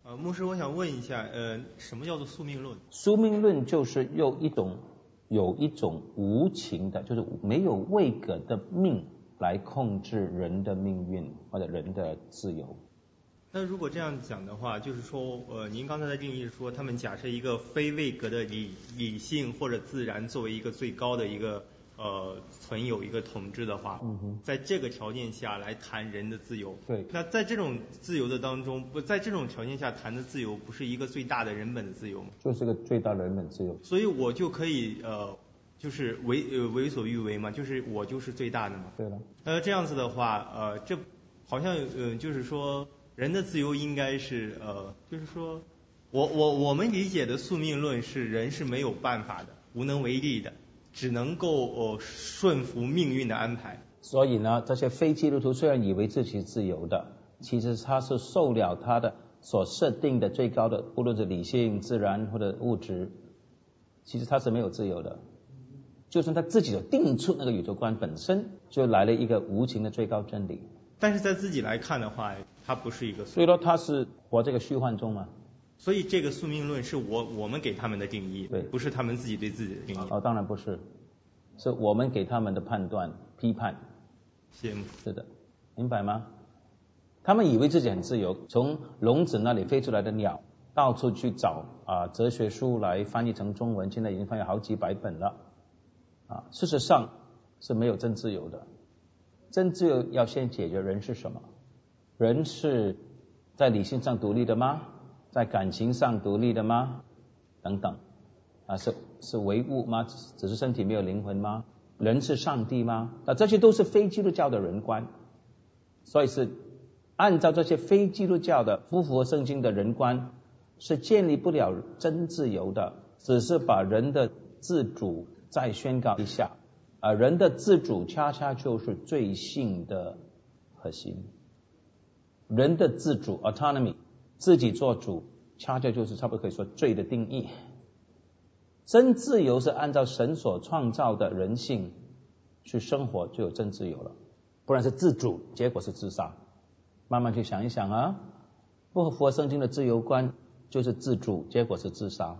牧师，我想问一下，什么叫做宿命论？ 宿命论就是有一种无情的，就是没有位格的命来控制人的命运或者人的自由。 那如果这样讲的话，就是说，您刚才的定义是说，他们假设一个非位格的理性或者自然作为一个最高的一个存有一个统治的话，在这个条件下来谈人的自由。 对。 那在这种自由的当中，在这种条件下谈的自由，不是一个最大的人本的自由吗？ 就是个最大的人本自由。 所以我就可以就是为所欲为嘛，就是我就是最大的嘛。 对了。 这样子的话，这好像就是说人的自由应该是就是说我们理解的宿命论是人是没有办法的，无能为力的。只能够顺服命运的安排。 所以呢，这些非基督徒虽然以为自己是自由的，其实他是受了他的所设定的最高的，不论是理性、自然或者物质，其实他是没有自由的。就算他自己有定出那个宇宙观本身，就来了一个无情的最高真理。 但是在自己来看的话，他不是一个。 所以说他是活这个虚幻中嘛。 所以这个宿命论是我们给他们的定义， 对， 不是他们自己对自己的定义。 当然不是，是我们给他们的判断、批判。是的，明白吗？他们以为自己很自由，从笼子那里飞出来的鸟，到处去找哲学书来翻译成中文，现在已经翻译好几百本了。事实上是没有真自由的。真自由要先解决人是什么？人是在理性上独立的吗？在感情上独立的吗？等等，是唯物吗？只是身体没有灵魂吗？人是上帝吗？这些都是非基督教的人观，所以是按照这些非基督教的不符合圣经的人观，是建立不了真自由的，只是把人的自主再宣告一下，人的自主恰恰就是罪性的核心，人的自主 autonomy。自己做主，恰恰就是差不多可以说罪的定义。真自由是按照神所创造的人性去生活，就有真自由了。不然是自主，结果是自杀。慢慢去想一想不符合圣经的自由观就是自主，结果是自杀。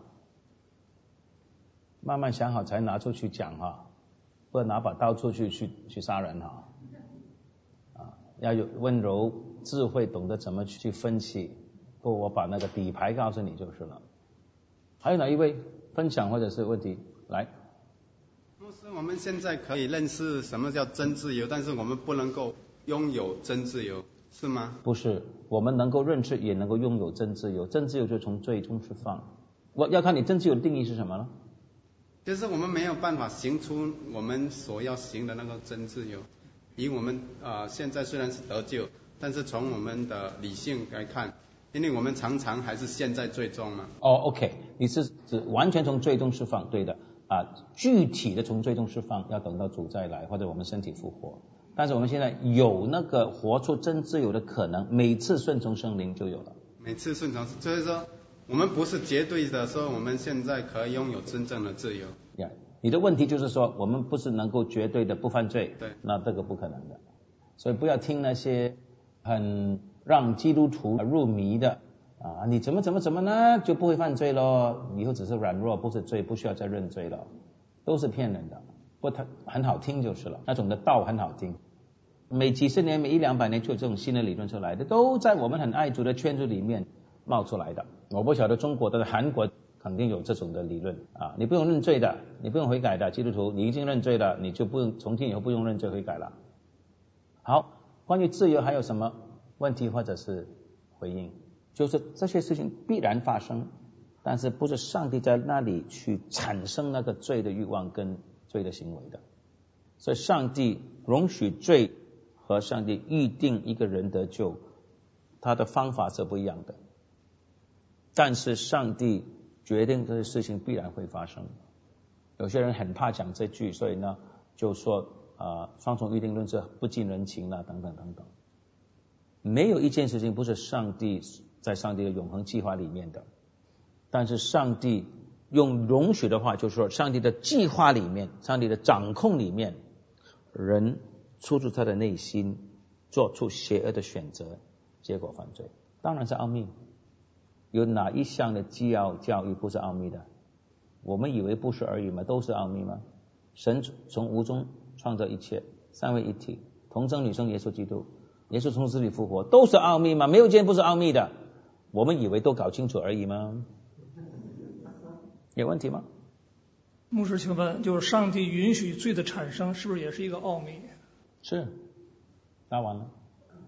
慢慢想好才拿出去讲不然拿把刀出去杀人要有温柔智慧，懂得怎么去分析。我把那个底牌告诉你就是了。还有哪一位分享或者是问题？来。 牧师，我们现在可以认识什么叫真自由，但是我们不能够拥有真自由，是吗？ 不是，我们能够认识也能够拥有真自由。真自由就从罪中释放。我要看你真自由的定义是什么了。 就是我们没有办法行出我们所要行的那个真自由。以我们现在虽然是得救，但是从我们的理性来看，因为我们常常还是陷在罪中嘛。 OK， 你是指完全从罪中释放，对的具体的从罪中释放要等到主再来或者我们身体复活。但是我们现在有那个活出真自由的可能，每次顺从圣灵就有了。 每次顺从，所以说我们不是绝对的说我们现在可以拥有真正的自由。 你的问题就是说我们不是能够绝对的不犯罪， 对， 那这个不可能的。所以不要听那些很让基督徒入迷的你怎么呢就不会犯罪咯，以后只是软弱不是罪，不需要再认罪了，都是骗人的。不过它很好听就是了，那种的道很好听，每几十年每100-200年就有这种新的理论出来的，都在我们很爱主的圈子里面冒出来的。我不晓得中国的韩国肯定有这种的理论你不用认罪的，你不用悔改的，基督徒你已经认罪了，你就不用从今以后不用认罪悔改了。好，关于自由还有什么问题或者是回应？就是这些事情必然发生，但是不是上帝在那里去产生那个罪的欲望跟罪的行为的。所以上帝容许罪和上帝预定一个人得救，他的方法是不一样的。但是上帝决定这些事情必然会发生。有些人很怕讲这句，所以呢就说双重预定论是不近人情了等等等等。没有一件事情不是上帝在上帝的永恒计划里面的，但是上帝用容许的话就是说上帝的计划里面，上帝的掌控里面，人出自他的内心做出邪恶的选择，结果犯罪，当然是奥秘。 有哪一项的教育不是奥秘的？我们以为不是而已吗？都是奥秘吗？神从无中创造一切，三位一体，童真女生耶稣基督，耶稣从死里复活，都是奥秘吗？没有一件不是奥秘的。我们以为都搞清楚而已吗？有问题吗？ 牧师，请问，就是上帝允许罪的产生，是不是也是一个奥秘？ 是，答完了。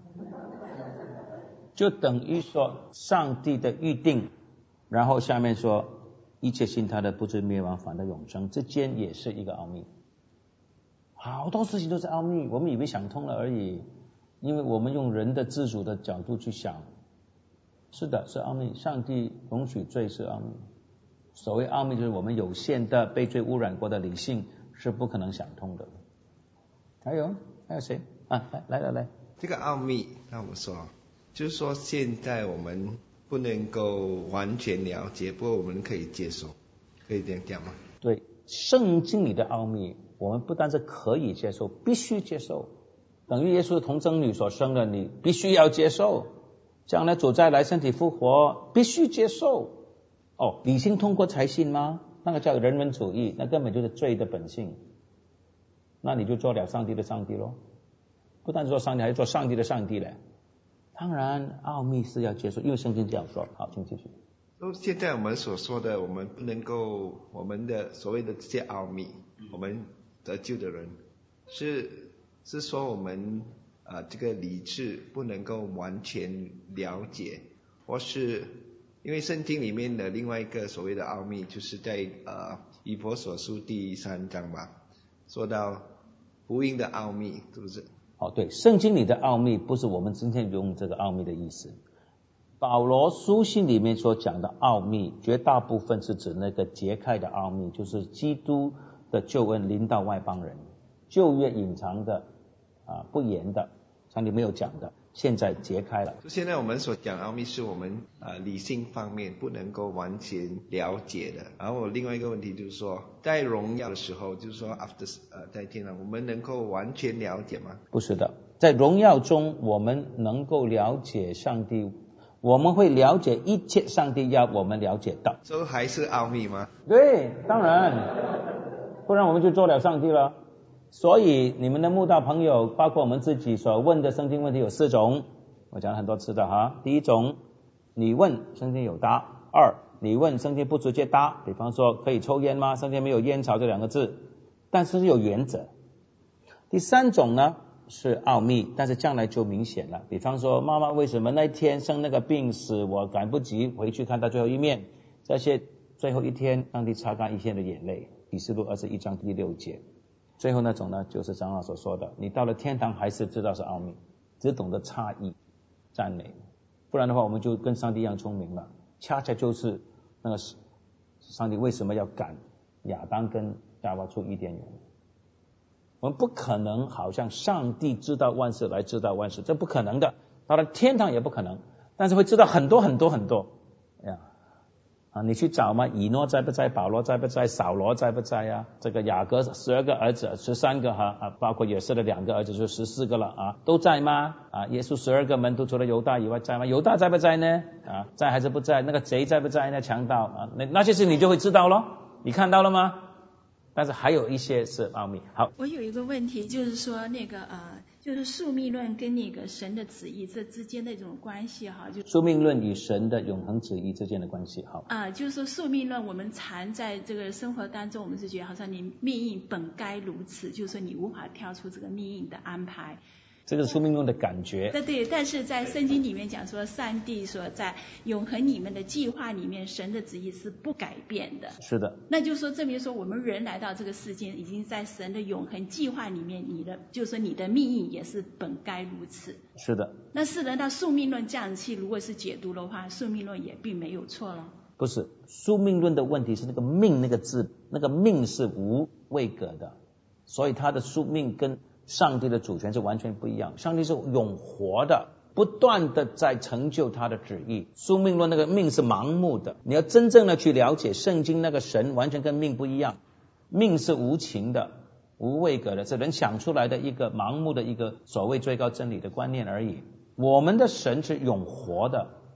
就等于说上帝的预定，然后下面说一切信他的不至灭亡，反得永生，之间也是一个奥秘。好多事情都是奥秘，我们以为想通了而已，因为我们用人的自主的角度去想。是的，是奥秘，上帝容许罪是奥秘。所谓奥秘，就是我们有限的被罪污染过的理性是不可能想通的。还有谁啊？来， 这个奥秘，那我说，就是说现在我们不能够完全了解，不过我们可以接受，可以这样讲吗？ 对，圣经里的奥秘，我们不但是可以接受，必须接受。等于耶稣的童贞女所生的，你必须要接受。将来主再来身体复活，必须接受。哦，理性通过才信吗？那个叫人文主义，那根本就是罪的本性。那你就做了上帝的上帝咯，不但做上帝，还做上帝的上帝嘞。当然，奥秘是要接受，因为圣经这样说。好，请继续。 现在我们所说的，我们不能够，我们的所谓的这些奥秘，我们得救的人，是说我们这个理智不能够完全了解，或是因为圣经里面的另外一个所谓的奥秘，就是在以弗所书第3章吧，说到福音的奥秘，是不是？ 对，圣经里的奥秘不是我们今天用这个奥秘的意思。保罗书信里面所讲的奥秘，绝大部分是指那个揭开的奥秘，就是基督的救恩临到外邦人，旧约隐藏的不言的，上帝没有讲的，现在揭开了。 现在我们所讲奥秘是我们理性方面不能够完全了解的。然后另外一个问题就是说，在荣耀的时候，就是说 after 在天堂，我们能够完全了解吗？ 不是的，在荣耀中我们能够了解上帝，我们会了解一切上帝要我们了解到。 所以还是奥秘吗？ 对，当然，不然我们就做了上帝了。所以你们的慕道朋友，包括我们自己所问的圣经问题有4种，我讲了很多次的哈。第一种，你问圣经有答；二，你问圣经不直接答，比方说可以抽烟吗？圣经没有烟草这2个字，但是有原则。第三种呢是奥秘，但是将来就明显了。比方说妈妈为什么那天生那个病死，我赶不及回去看她最后一面，这些最后一天上帝擦干一切的眼泪，启示录21章第6节。最后那种呢，就是长老所说的，你到了天堂还是知道是奥秘，只懂得差异赞美，不然的话我们就跟上帝一样聪明了。恰恰就是那个上帝为什么要赶亚当跟夏娃出伊甸园，我们不可能好像上帝知道万事来知道万事，这不可能的，当然天堂也不可能，但是会知道很多很多很多呀。你去找吗？以诺在不在？保罗在不在？扫罗在不在呀？这个雅各12个儿子13个包括约瑟的2个儿子就14个了都在吗？耶稣12个门徒除了犹大以外在吗？犹大在不在呢？在还是不在？那个贼在不在呢？强盗那些事你就会知道咯，你看到了吗？但是还有一些是奥秘。好， 我有一个问题，就是说那个就是宿命论跟那个神的旨意这之间的这种关系哈，就宿命论与神的永恒旨意之间的关系。好就是说宿命论我们常在这个生活当中，我们是觉得好像你命运本该如此，就是说你无法跳出这个命运的安排。 这个是宿命论的感觉。 对，但是在圣经里面讲说，上帝所在永恒里面的计划里面，神的旨意是不改变的。 是的。 那就是说，证明说我们人来到这个世间，已经在神的永恒计划里面，就是说你的命运也是本该如此。 是的。 那是的，那宿命论这样去如果是解读的话，宿命论也并没有错了。 不是，宿命论的问题是那个命那个字，那个命是无位格的，所以他的宿命跟上帝的主权是完全不一样。上帝是永活的，不断的在成就他的旨意。宿命论那个命是盲目的，你要真正的去了解圣经那个神完全跟命不一样。命是无情的，无位格的，是人想出来的一个盲目的一个所谓最高真理的观念而已。我们的神是永活的，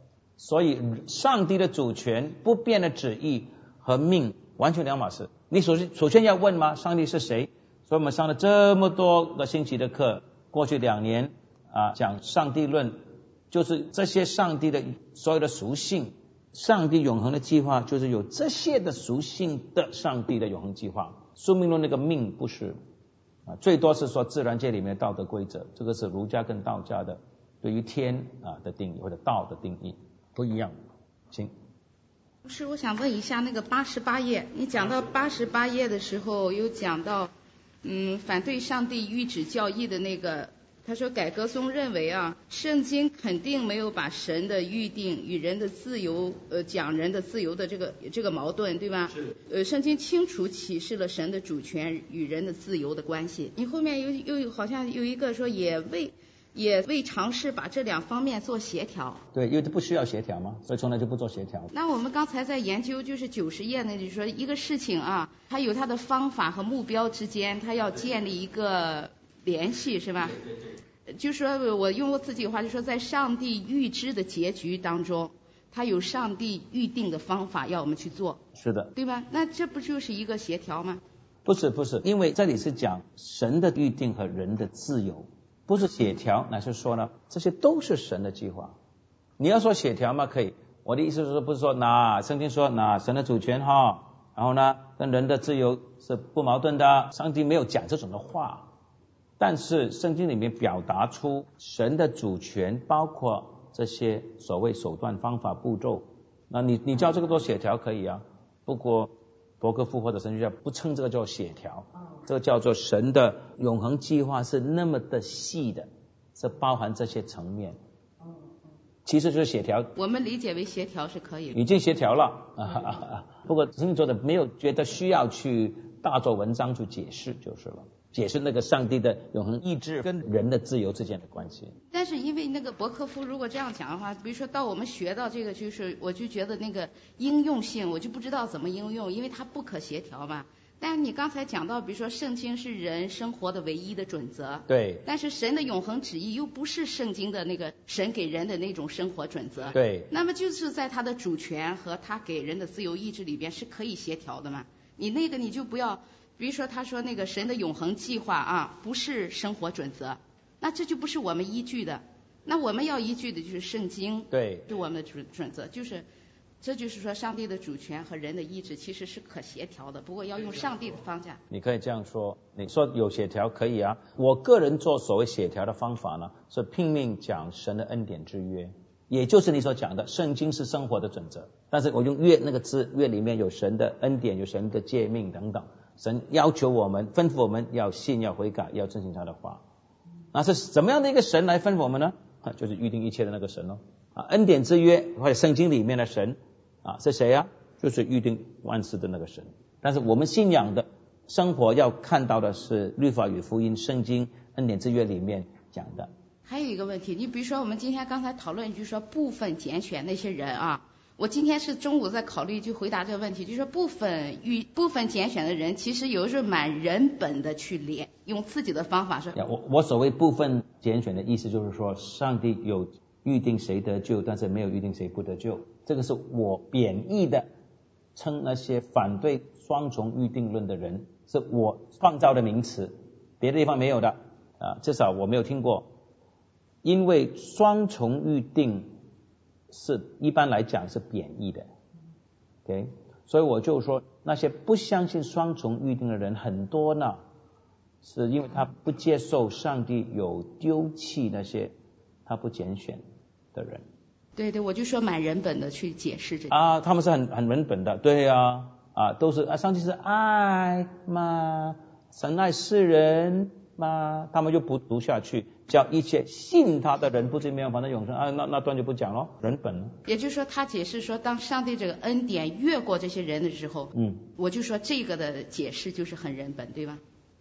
所以上帝的主权、不变的旨意和命完全两码事。你首先要问吗？上帝是谁？所以我们上了这么多个星期的课，过去2年讲上帝论，就是这些上帝的所有的属性，上帝永恒的计划就是有这些的属性的上帝的永恒计划。宿命论那个命不是最多是说自然界里面的道德规则，这个是儒家跟道家的对于天的定义或者道的定义不一样。请。 是我想问一下那个88页，你讲到88页的时候有讲到反对上帝谕旨教义的那个，他说改革宗认为圣经肯定没有把神的预定与人的自由讲人的自由的这个矛盾，对吧？是。圣经清楚启示了神的主权与人的自由的关系。你后面又好像有一个说也未尝试把这两方面做协调。 对，因为不需要协调嘛，所以从来就不做协调。 那我们刚才在研究就是90页呢，就是说一个事情它有它的方法和目标之间，它要建立一个联系，是吧？对。就是说我用我自己的话，就是说在上帝预知的结局当中，它有上帝预定的方法要我们去做。 是的。 对吧？那这不就是一个协调吗？ 不是，因为这里是讲神的预定和人的自由。不是协调，乃是说呢，这些都是神的计划。你要说协调嘛，可以。我的意思是说，不是说圣经说神的主权然后呢跟人的自由是不矛盾的，上帝没有讲这种的话。但是圣经里面表达出神的主权，包括这些所谓手段、方法、步骤。那你叫这个做协调可以不过伯克夫或者神学家不称这个叫协调。这个叫做神的永恒计划是那么的细的，是包含这些层面。其实就是协调。我们理解为协调是可以的。 已经协调了不过圣经做的没有觉得需要去大做文章去解释就是了，解释那个上帝的永恒意志跟人的自由之间的关系。 但是因为那个伯克夫如果这样讲的话，比如说到我们学到这个，就是我就觉得那个应用性我就不知道怎么应用，因为它不可协调嘛。但是你刚才讲到，比如说圣经是人生活的唯一的准则， 对。 但是神的永恒旨意又不是圣经的那个神给人的那种生活准则， 对。 那么就是在他的主权和他给人的自由意志里边是可以协调的嘛？你那个你就不要，比如说他说那个神的永恒计划不是生活准则，那这就不是我们依据的。那我们要依据的就是圣经， 对， 是我们的准则，这就是说上帝的主权和人的意志其实是可协调的，不过要用上帝的方向。 你可以这样说，你说有协调可以我个人做所谓协调的方法呢，是拼命讲神的恩典之约，也就是你所讲的圣经是生活的准则，但是我用约那个字，约里面有神的恩典，有神的诫命等等，神要求我们吩咐我们要信，要悔改，要遵行他的话。那是怎么样的一个神来吩咐我们呢？就是预定一切的那个神恩典之约或者圣经里面的神是谁就是预定万事的那个神。但是我们信仰的生活要看到的是律法与福音，圣经恩典之约里面讲的。 还有一个问题，你比如说我们今天刚才讨论就是说部分拣选那些人我今天是中午在考虑就回答这个问题，就是说部分拣选的人其实有时候蛮人本的去用自己的方法说。 我所谓部分拣选的意思就是说，上帝有预定谁得救，但是没有预定谁不得救。这个是我贬义的称那些反对双重预定论的人，是我创造的名词，别的地方没有的至少我没有听过。因为双重预定是一般来讲是贬义的 ，OK， 所以我就说那些不相信双重预定的人很多呢，是因为他不接受上帝有丢弃那些他不拣选的人。 对，我就说蛮人本的去解释这个他们是很人本的，对都是上帝是爱嘛，神爱世人嘛，他们就不读下去，叫一切信他的人不至灭亡，反正永生那段就不讲了，人本。 也就是说他解释说，当上帝这个恩典越过这些人的时候，我就说这个的解释就是很人本，对吧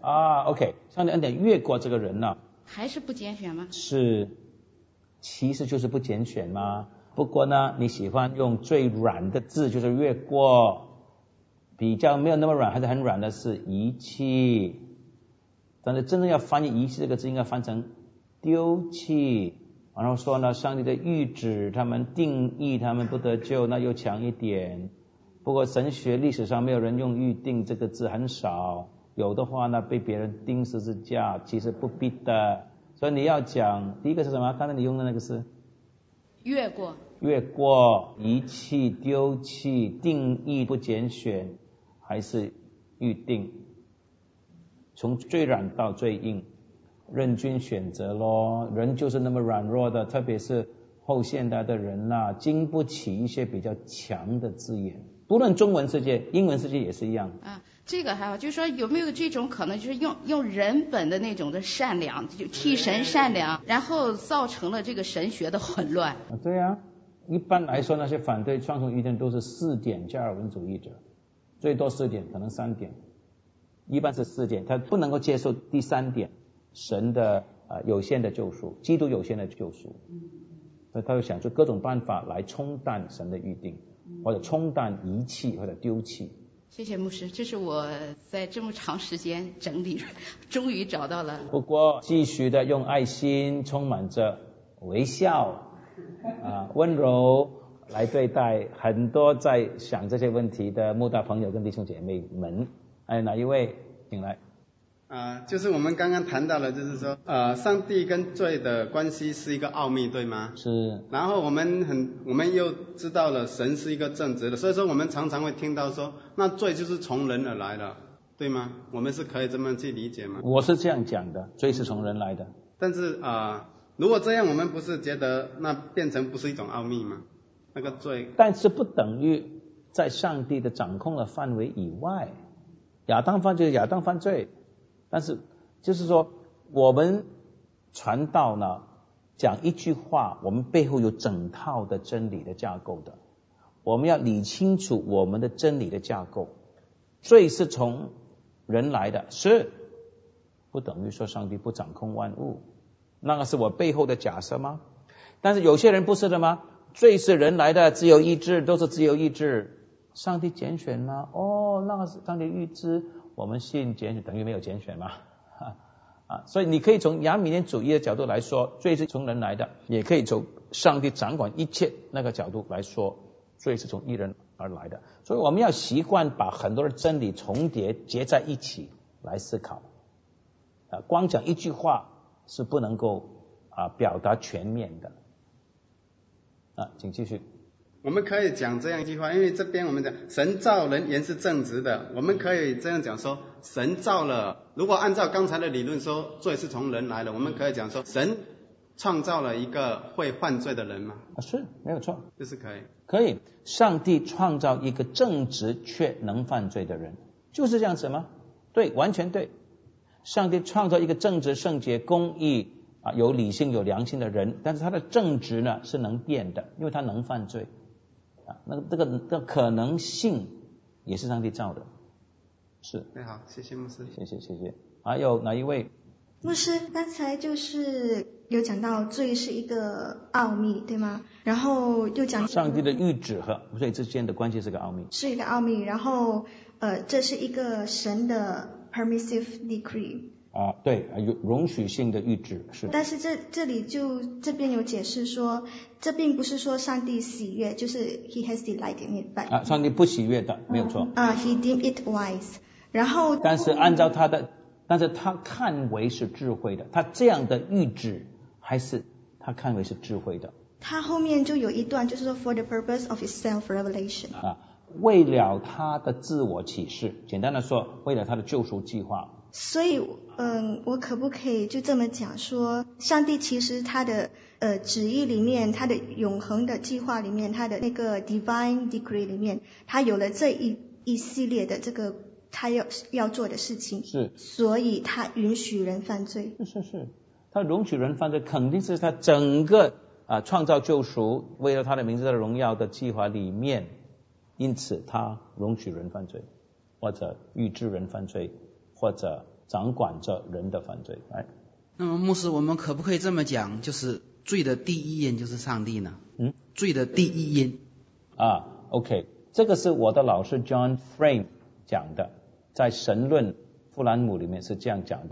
？OK， 上帝恩典越过这个人呢， 还是不拣选吗？ 是，其实就是不拣选嘛。不过呢，你喜欢用最软的字，就是越过，比较没有那么软还是很软的是遗弃，但是真正要翻译遗弃这个字应该翻成丢弃然后说呢，上帝的谕旨他们定义他们不得救，那又强一点。不过神学历史上没有人用预定这个字，很少，有的话呢被别人钉十字架，其实不必的。所以你要讲第一个是什么？刚才你用的那个是越过， 遗弃、丢弃、定义、不拣选，还是预定？从最软到最硬，任君选择咯。人就是那么软弱的，特别是后现代的人呐，经不起一些比较强的字眼。不论中文世界、英文世界也是一样。 这个还好，就是说有没有这种可能，就是用人本的那种的善良，就替神善良，然后造成了这个神学的混乱。 对啊，一般来说那些反对双重预定都是4点加尔文主义者，最多4点，可能3点，一般是4点，他不能够接受第3点，神的有限的救赎，基督有限的救赎，所以他会想出各种办法来冲淡神的预定，或者冲淡遗弃或者丢弃。 谢谢牧师，这是我在这么长时间整理，终于找到了。 不过继续的用爱心，充满着微笑温柔来对待很多在想这些问题的慕道朋友跟弟兄姐妹们。哪一位请来？ 就是我们刚刚谈到了，就是说上帝跟罪的关系是一个奥秘，对吗？ 是。 然后我们又知道了神是一个正直的，所以说我们常常会听到说，那罪就是从人而来的，对吗？我们是可以这么去理解吗？ 我是这样讲的，罪是从人来的。 但是如果这样，我们不是觉得那变成不是一种奥秘吗？那个罪， 但是不等于在上帝的掌控的范围以外。亚当犯罪，亚当犯罪。但是就是说我们传道呢，讲一句话，我们背后有整套的真理的架构的，我们要理清楚我们的真理的架构。罪是从人来的，是不等于说上帝不掌控万物，那个是我背后的假设吗？但是有些人不是的吗？罪是人来的，自由意志，都是自由意志，上帝拣选吗？那个是上帝预知，我们信拣选等于没有拣选嘛？所以你可以从亚米念主义的角度来说，罪是从人来的，也可以从上帝掌管一切那个角度来说，罪是从一人而来的。所以我们要习惯把很多的真理重叠结在一起来思考。光讲一句话是不能够表达全面的。请继续。 我们可以讲这样一句话，因为这边我们讲神造人原是正直的，我们可以这样讲说，神造了，如果按照刚才的理论说罪是从人来的，我们可以讲说神创造了一个会犯罪的人吗？ 是没有错， 就是可以。上帝创造一个正直却能犯罪的人，就是这样子吗？对，完全对。上帝创造一个正直、圣洁、公义有理性、有良心的人，但是他的正直呢是能变的，因为他能犯罪。这个可能性也是上帝造的。是。 好，谢谢牧师。 谢谢。还有哪一位？ 牧师，刚才就是有讲到罪是一个奥秘，对吗？然后又讲上帝的预旨和罪之间的关系是个奥秘， 是一个奥秘。然后这是一个神的 permissive decree。 对，有容许性的预旨是。 但是这里就这边有解释说，这并不是说上帝喜悦，就是 he has delight in it，but 上帝不喜悦的，没有错。 he deemed it wise。然后， 但是按照但是他看为是智慧的，他这样的预旨还是他看为是智慧的。 他后面就有一段就是说 for the purpose of his self revelation。 为了他的自我启示，简单的说，为了他的救赎计划。 所以我可不可以就这么讲说，上帝其实他的旨意里面，他的永恒的计划里面，他的那个 divine decree 里面，他有了这一系列的这个他要做的事情， 是， 所以他允许人犯罪。 是，他容许人犯罪，肯定是他整个创造救赎，为了他的名字的荣耀的计划里面，因此他容许人犯罪，或者预知人犯罪，或者掌管着人的犯罪。 那么牧师，我们可不可以这么讲，就是罪的第一因就是上帝呢？罪的第一因 OK， 这个是我的老师 John Frame 讲的，在神论富兰姆里面是这样讲的。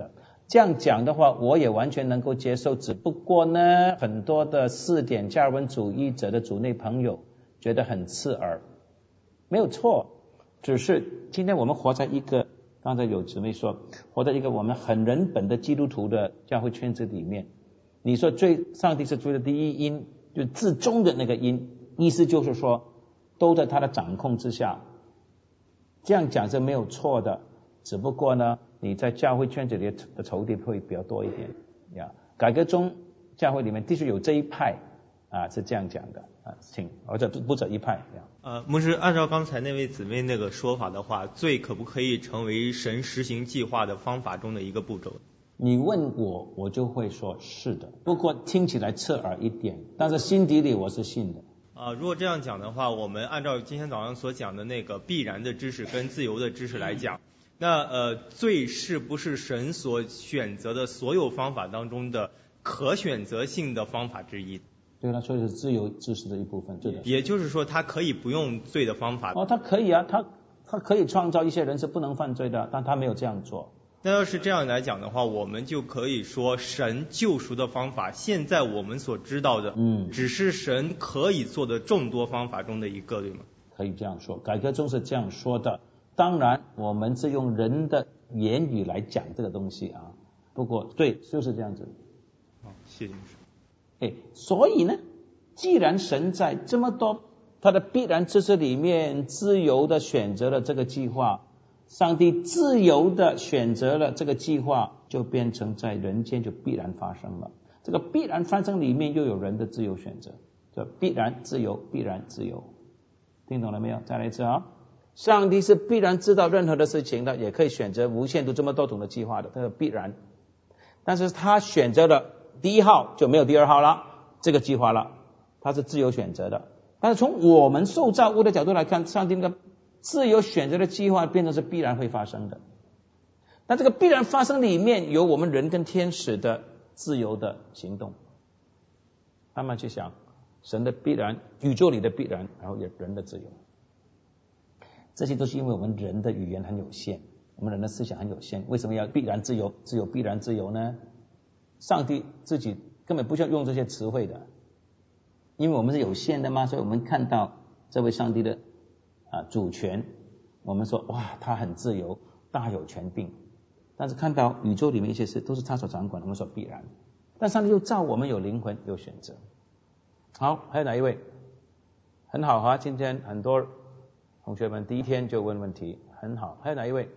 这样讲的话，我也完全能够接受。只不过呢，很多的4点加尔文主义者的主内朋友觉得很刺耳，没有错。只是今天我们活在一个，刚才有姊妹说，活在一个我们很人本的基督徒的教会圈子里面。你说上帝是罪的第一因，就至终的那个因，意思就是说都在他的掌控之下。这样讲是没有错的，只不过呢，你在教会圈子里的仇敌会比较多一点呀。改革中教会里面的确有这一派是这样讲的或者不止一派牧师，按照刚才那位姊妹那个说法的话，罪可不可以成为神实行计划的方法中的一个步骤？ 你问我就会说是的，不过听起来刺耳一点，但是心底里我是信的。 如果这样讲的话，我们按照今天早上所讲的那个必然的知识跟自由的知识来讲，那罪是不是神所选择的所有方法当中的可选择性的方法之一？ 对了，所以是自由知识的一部分，对的。 也就是说，他可以不用罪的方法。 他可以啊，他可以创造一些人是不能犯罪的，但他没有这样做。 那要是这样来讲的话，我们就可以说神救赎的方法，现在我们所知道的，只是神可以做的众多方法中的一个，对吗？ 可以这样说，改革中是这样说的。当然，我们是用人的言语来讲这个东西啊。不过，对，就是这样子。 好，谢谢牧师。 所以呢，既然神在这么多他的必然知识里面自由的选择了这个计划，上帝自由的选择了这个计划，就变成在人间就必然发生了。这个必然发生里面又有人的自由选择，这必然自由，必然自由，听懂了没有？再来一次啊！上帝是必然知道任何的事情的，也可以选择无限度这么多种的计划的，这个必然。但是他选择了第1号就没有第2号了，这个计划了，他是自由选择的。但是从我们受造物的角度来看，上帝那个自由选择的计划变成是必然会发生的。但这个必然发生里面有我们人跟天使的自由的行动。慢慢去想神的必然，宇宙里的必然，然后有人的自由。这些都是因为我们人的语言很有限，我们人的思想很有限。为什么要必然自由，只有必然自由呢？上帝自己根本不需要用这些词汇的，因为我们是有限的嘛，所以我们看到这位上帝的主权，我们说哇，他很自由，大有权柄。但是看到宇宙里面一些事都是他所掌管，我们说必然。但上帝又造我们有灵魂，有选择。好，还有哪一位？很好哈，今天很多同学们第一天就问问题，很好。还有哪一位？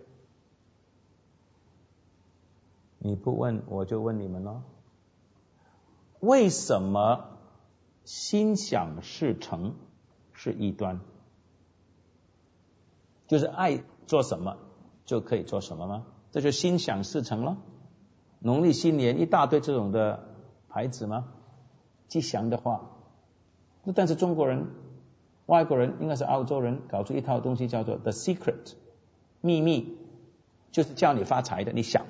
你不问我就问你们咯。为什么心想事成是异端？就是爱做什么就可以做什么吗？这就心想事成了。农历新年一大堆这种的牌子吗？吉祥的话。但是中国人、外国人，应该是澳洲人，搞出一套东西叫做 The Secret 秘密，就是叫你发财的。你想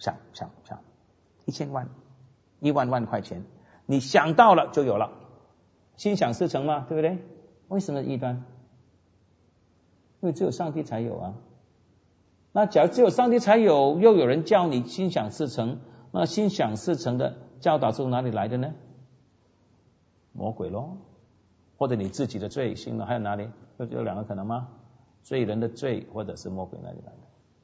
1000万、1万块钱，你想到了就有了，心想事成嘛，对不对？为什么异端？因为只有上帝才有啊。那假如只有上帝才有，又有人叫你心想事成，那心想事成的教导是从哪里来的呢？魔鬼咯，或者你自己的罪行了，还有哪里？有2个可能吗？罪人的罪，或者是魔鬼那里来的。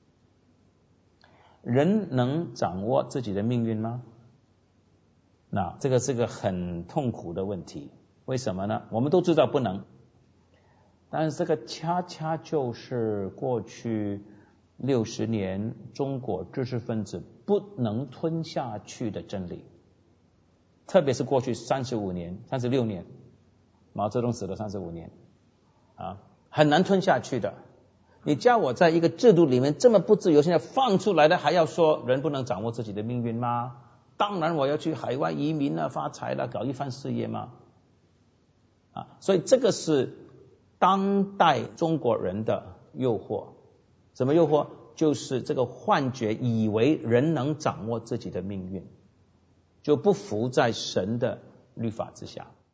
人能掌握自己的命运吗？那这个是个很痛苦的问题。为什么呢？我们都知道不能，但是这个恰恰就是过去60年中国知识分子不能吞下去的真理。特别是过去36年，毛泽东死了35年很难吞下去的。你叫我在一个制度里面这么不自由，现在放出来的还要说人不能掌握自己的命运吗？当然我要去海外移民了，发财了，搞一番事业吗？所以这个是当代中国人的诱惑。什么诱惑？就是这个幻觉，以为人能掌握自己的命运，就不服在神的律法之下。